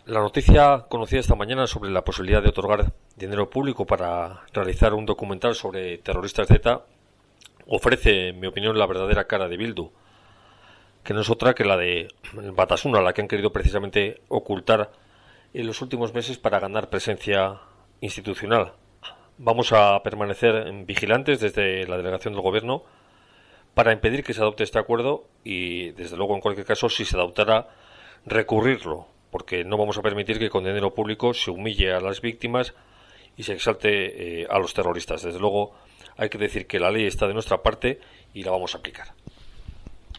La noticia conocida esta mañana sobre la posibilidad de otorgar dinero público para realizar un documental sobre terroristas de ETA ofrece, en mi opinión, la verdadera cara de Bildu, que no es otra que la de Batasuna, la que han querido precisamente ocultar en los últimos meses para ganar presencia institucional. Vamos a permanecer vigilantes desde la delegación del Gobierno para impedir que se adopte este acuerdo y, desde luego, en cualquier caso, si se adoptara, recurrirlo, porque no vamos a permitir que con dinero público se humille a las víctimas y se exalte a los terroristas. Desde luego, hay que decir que la ley está de nuestra parte y la vamos a aplicar.